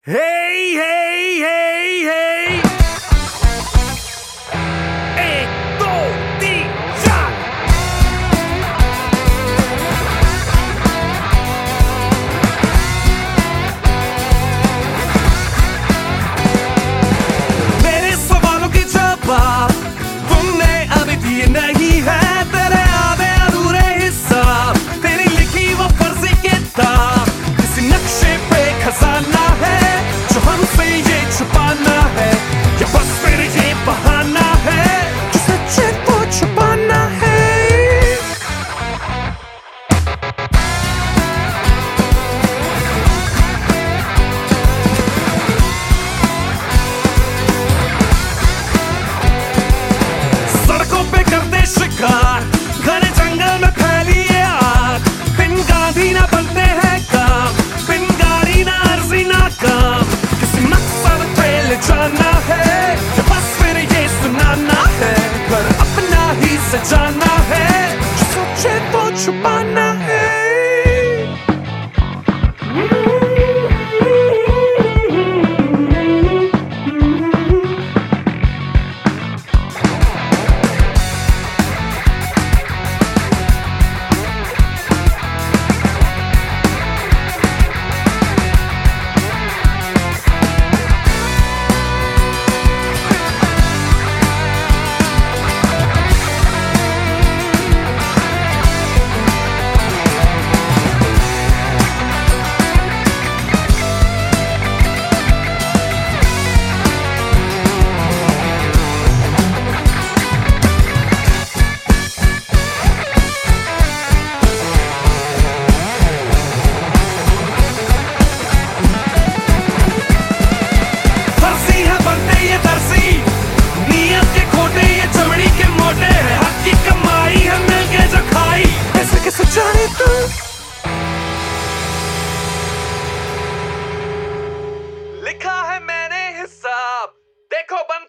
Hey, hey, hey, hey. एक, दो, तीन, चार. मेरे सवालों के जवाब तुमने अभी दिए नहीं है. तेरे आधे अधूरे हिसाब, तेरी लिखी वो फर्जी किताब, किसी नक्शे पे खजाना है जो हमसे ये छुपाना है, या बस फिर ये बहाना है जो सच्चे को छुपाना है. सड़कों पे करते शिकार, घने जंगल में फैली ये आग, बिन गाड़ी ना बनते हैं काम, बिन गाड़ी ना अर्जी ना काम, किसी मकसद पे ले जाना है या बस फिर ये सुनाना है, पर अपना ही सजाना है जो सोचे तो छुपाना है. लिखा है मैंने हिसाब, देखो बन